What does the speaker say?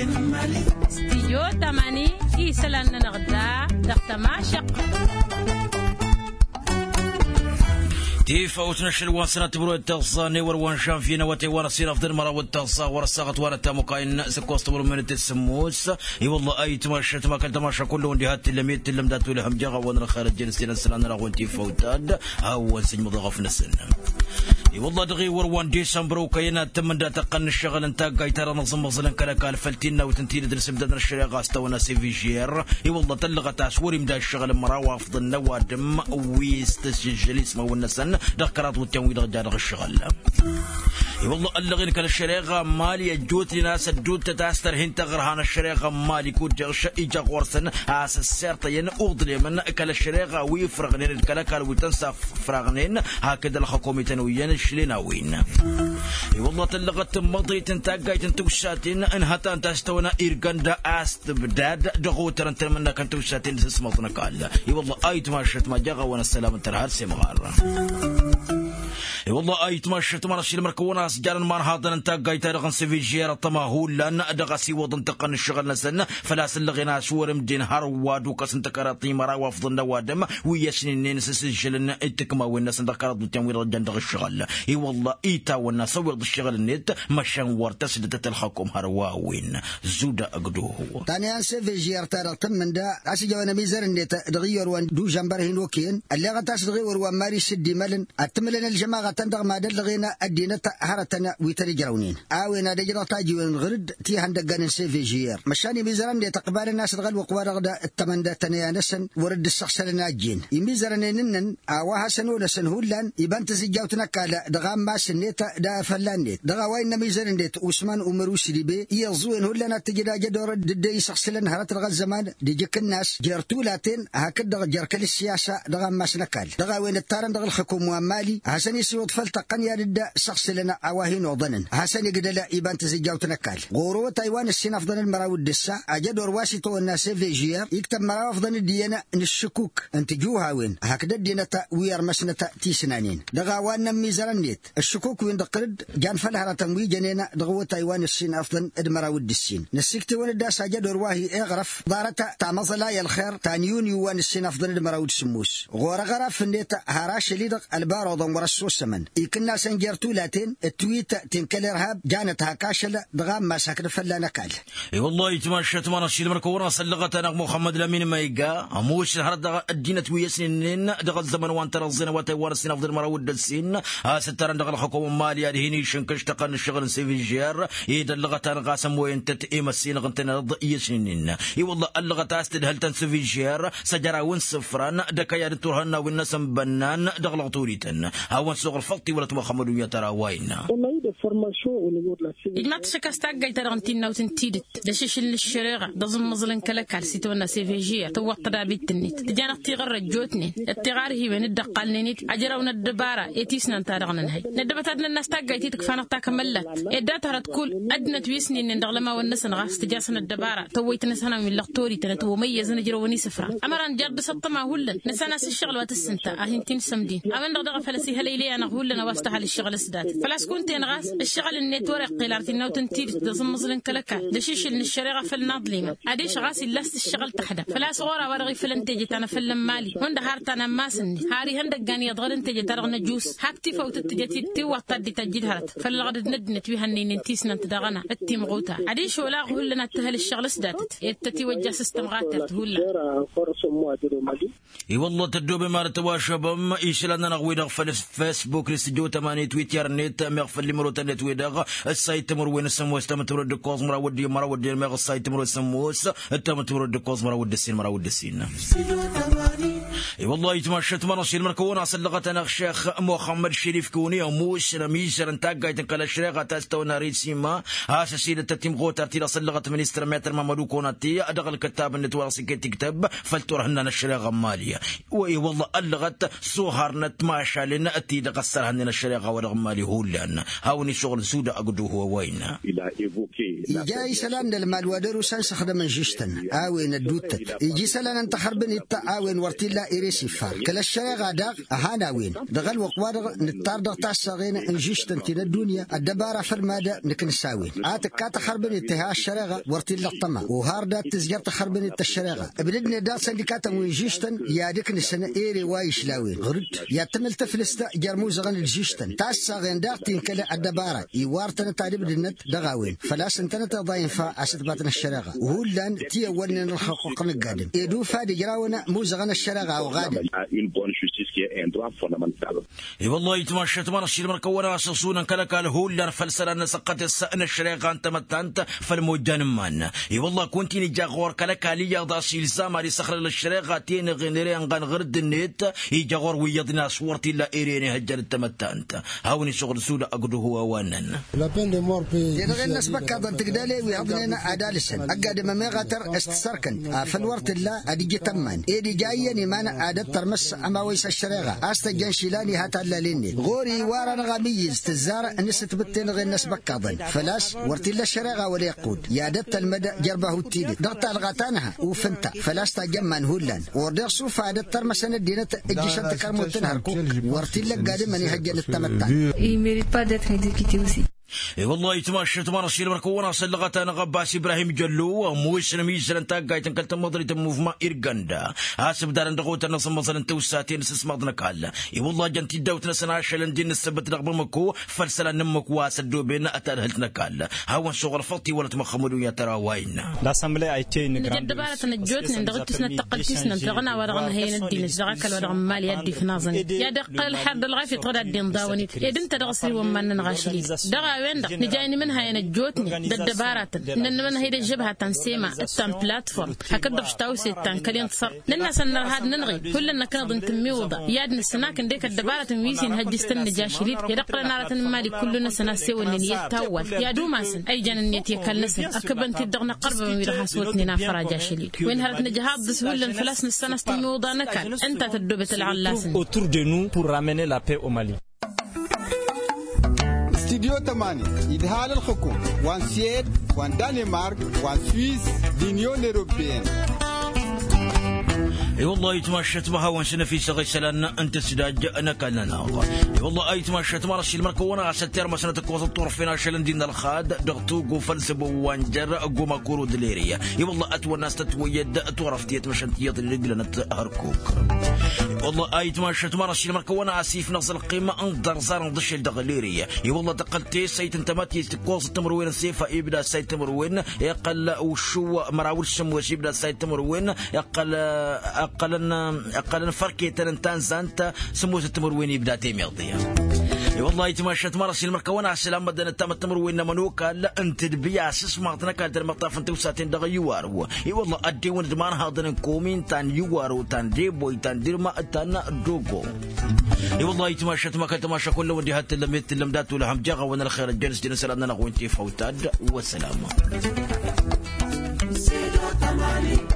استيو تماني إيسلان نغدا دختما شق تيفا وتنشل وانسنا تبرو التغصاني وروان شام فينا وتيوان السين أفضل مرة والتغصا ورساقت وانا تاموكاين سكوست تبرو من التسموس اي والله اي تماشى تماكل تماشى كله اندهات تلميت تلم داتو لهم جغا وانا خارج جلسين السنان راغون تيفا وتاد هاوان سنج مضغف نسن اي والله دغي وروان ديسمبر وكاينات تمن دا تقن الشغل انتا قايتارا نظم مغزلن كالا فلتينا وتنتيل درس مدادنا الشريقة استونا سيفي جير اي والله تلغت اسوري مدا الشغل مرا افضل نوادم ويستسجل اسمه والنسن دكرات والتمويل غجار الشغل اي والله اللغين كان الشريقة مالي جوت لناس الجوت تتاستر هين تغرهان الشريقة مالي كود جغش ايجا غورسن اس السيرطين اوضلي من كان الشريقة ويفرغنين الكلاكال وتنسى فراغنين هكذا الحكومة تنويين شليناوين اي والله تلغت مضي تنتاقاي تنتوشاتين انهتا تستونا ايرغاندا استبداد دغوتر انت منا كنتوشاتين تسمطنا قال اي والله ايت ماشت ما جغا وانا السلام انترهار سيمغار اي والله اي تمشت مرشي المركونه سجال ما هذا انت قايت رغن سيفيجير طماهول لان ادغسي وضن تقن الشغل نسن فلا سلغنا شور مدين هرواد وكس انت كراتي مرا وافضل نوادم ويسنين سجل التكما والناس ذكرت بالتمويل رجال دغ الشغل اي والله ايتا والناس ورد الشغل النت مشان ورتسدت الحكم هرواوين زودا اقدوه ثاني سيفيجير ترى من دا اسجوانا ميزر النت دغير وان دو جنبر هنوكين اللي غتاس دغير وان ماري سدي ملن اتملنا الجماعه تندغ ما دلغينا الدينة هرتنا ويترجرونين آوينا دجرة تاجيون غرد تي هندقان سيفيجير مشاني ميزران دي تقبال الناس الغل وقوار غدا التمندة تنيانسن ورد الشخص لناجين يميزرانينن آواها سنولا سنهولان يبان تزيجاوتنا كالا دغام ما سنيتا دا فلان ديت دغا وين ميزران ديت عثمان ومروسي دي بي يغزوين هولنا تجدا جدور دي شخص لن هرت الغل زمان دي جيك الناس جرتولاتين هكذا جركل السياسة دغام ما سنكال دغا وين التارن دغ الحكومة مالي عشان يسوط فلتقن يرد شخص لنا عواهين وظنن حسن قد لا يبان تزجاو تنكال غورو تايوان السين افضل المراود السا اجدور واسطو الناس فيجير يكتب مرا افضل الديانه الشكوك انت جوها وين هكذا الديانه وير مسنه تيسنانين دغا وان ميزران نيت الشكوك وين دقرد جان فلها تموي جنينا دغو تايوان السين افضل المراود السين نسكت ولد اجدور واهي اغرف دارته تعمصلا يا الخير تانيون يوان السين افضل المراود سموس غرف نيت هراش ليدق البارو ضمر السوسمن يكنا سنجرتو لاتين التويت تنكل ارهاب جانت هكاشل دغام ما ساكن فلا نكال اي والله يتمشت ما نشيل مركورنا سلغت انا محمد لامين مايقا اموش هرد الدينه ويسنين دغ الزمن وانت رزنا وتيوان السين افضل مراود السين ستر دغ الحكومه ماليه هني شنكش تقن الشغل سيفيجير يدلغت انا قاسم وين تتئم السين غنتنا رض يسنين اي والله اللغت استد هل تنسفيجير سجرا وين صفران دكيا ترهنا والناس بنان دغ لغطوريتن هاون صغر فلطي ولا محمد يا ترى وين ما تشكستاك قايت رغنتين وتنتيدت دشيش الشريغة دزم مظلن كلكال سيتونا سيفيجية توقت رابيت النت تجانا تغر جوتني التغار هي من الدقال نيت اجراونا الدبارة يتيسنا نتارغنا نهي ندبت ادنا الناس تاك قايتيتك فانقتا كملت اداتها تقول ادنا تويسني ندغلما والنسن غاس تجاسنا الدبارة تويت نسانا من لغتوري تنتو مميز نجروني سفرة امران جرد سطما هولن نسانا الشغل واتسنتا اهنتين سمدين امن دغدغ فلسي هليلي انا هولن واستها للشغل سدات فلاس كنت غاس الشغل النتورك قيلارتنا وتنتيد دزم مظلن كلكا دشيش الشريغة في الناضليمة اديش غاس لاست الشغل تحدا فلاس غورا ورغي فلنتجت انا فلم مالي هند هارتنا ماسني هاري هندق غاني يضغر انتجت رغنا جوس هاكتي فوت تجتي تي وقت دي تجد هرت فلغد ندنت بها اني ننتيسنا تدغنا التي مغوتا اديش ولا غولنا تهل الشغل سداتت يتتي وجه سيستم غاتر تهول اي والله تدو بما تواشبم ايش لنا نغوي في فيسبوك لستجو 8 تويتر نت مغفل لي مروت نت ويدغ السايت مر وين سموس تم ترد كوز مرا ودي مرا ودي مغ السايت مر سموس تم ترد كوز مرا ودي سين مرا ودي سين اي والله يتمشت مرشي المركونه سلغت انا الشيخ محمد شريف كوني وموش رميشر انت قايت كل الشريغه تستونا ريسيما اساسيه التتم غوتر تي سلغت منستر متر مامدو كوناتي ادغ الكتاب النتواسي تكتب فلترهن الشريغه ماليه واي والله الغت سهرنت ما شاء لنا اتي دقصر هن الشريغه ورغم مالي هو لان هاوني شغل سودا اقدو هو وين يجي سلان المال ودرو سانس خدم جيشتن آوين الدوتت يجي سلان انت حربن يتا آوين ورتيلا إيريسي فار كلا الشريغة داغ أهاناوين دغل وقوادغ نتار دغ تاساغين انجيشتن تين الدنيا الدبارة فرمادة نكن ساوين كاتا حربن يتها الشريغة ورتيلا الطمع وهاردا تزجرت حربن يتا الشريغة ابردني دا سندكاتا ويجيشتن يا ديكن السنة إيري وايش لاوين غرد يا تمل تفلستا جرموزغن الجيشتن تاساغين داغ تين كلا الدبارة يوارتن تعريب النت دغاوين فلا سنتنا ضاين فا أستباتنا الشراغة وهو لان تي ولنا الحقوق القادم يدو فادي جراونا موزغنا الشراغة وغادم اي والله يتمشى تمر الشيء مركونا اساسونا كلا قال هو لان فلسلنا سقط السن الشراغة انت متانت فالموجان مان اي والله كنت نجا غور كلا كاليا ضاسي الزام على صخر الشراغة تين غنري ان غرد النت يجا غور ويضنا صورتي لا ايريني هجر التمتانت هاوني شغل سودا اقدو هو وانن يدغي الناس بكا تقدالي ويعطينا أدالسن أقاد ما غتر استسركن فالورت الله أدي تمان إيدي جايني ما عادت ترمس أما ويس الشريغة أستجن شيلاني هات ليني غوري وارا غاميز تزار نست بتين غير الناس بكا فلاس ورت الله الشريغة ولا يقود يا دت المدى جربه التيدي ضغط الغتانها وفنتا فلاس تجمن هولان وردير سوف عادت ترمس الدينة الجيشان تكرمو تنهركو ورت الله قادم من يهجن التمتع Il mérite pas d'être exécuté aussi. اي والله يتمشى تمر الشيء مركونا سلغتنا غباس ابراهيم جلو وموش نميزر انت قايتن كلت مضري موفما ايرغندا حسب دار ندغوت نص مثلا توساتين سسمضنا كالا اي والله جنتي دوتنا سناشل دين السبت رغب مكو فلسلا نمك واسدو بين اترهلتنا كالا هاو شغل فطي ولا تمخملوا يا ترى وين لاسامبلي ايتي نجد دبارة نجوتنا ندغتسنا تقلتسنا تغنا ورغنا هين الدين زغاكل ورغم مال يدي في نازن يا دق الحرب الغافي تغدا الدين ضاوني يا دنت دغسري ومن نغاشلي دغا وين نجاني منها ينجوتني دبارة نن منها هيدا جبهة تنسيما التان بلاتفورم هكذا بشتاوسي التان كلين تصر لنا سنر هاد ننغي كلنا كنا ضن تميوضة يادنا السناكن ديك الدبارة ميسين هجستن نجاشليد يدقل نارة مالي كلنا سناسيو النية تاول يا دوماسن اي جان النية يكالنسن اكبن تدغنا قربا من ويرها سوتني نافرا جاشليد وين هرت نجهاد بسهولة الفلاس نستنا استميوضة نكال انت تدوبة العلاسن autour de nous pour ramener la paix au Mali. استديو 8 إدهال الحكومة وان سويد وان دنمارك وان سويس دينيون أوروبيين اي والله يتمشت بها وانسنا في صغي سلان انت سداج انا كاننا اي والله اي تمشت مرشي المركونه على ستير مسنه كوز الطرف فينا شلن دين الخاد دغتو قفلسب وانجر قوما كورو دليريا اي والله اتو الناس تتويد اتورفتي تمشنتيات اللي قلنا هركوك والله اي تمشت مرشي المركونه عسيف نص القيمه انظر صار ضش الدغليريا اي والله تقلتي سيت انتماتي كوز التمروين السيفه يبدا سيت تمروين يقل وشو مراول الشم وش يبدا سيت تمروين يقل أقلن فرقي ترنتان زانتا سموت التمروين يبدأ تيميضية والله يتمشت مرسي المركونة على السلام بدنا التم التمروين منوكا لا انت دبيع اساس ما اعطناك هذا المطاف انت وساتين دغ يوارو اي والله ادي وين دمان هذا كومين تان يوارو تان ديبوي تان ديرما تان دوغو اي والله يتمشت ما كنت ماشى كله ودي هات لميت اللمدات ولا هم جغه وانا الخير الجلس دي نسالنا نغوين تي فوتاد والسلام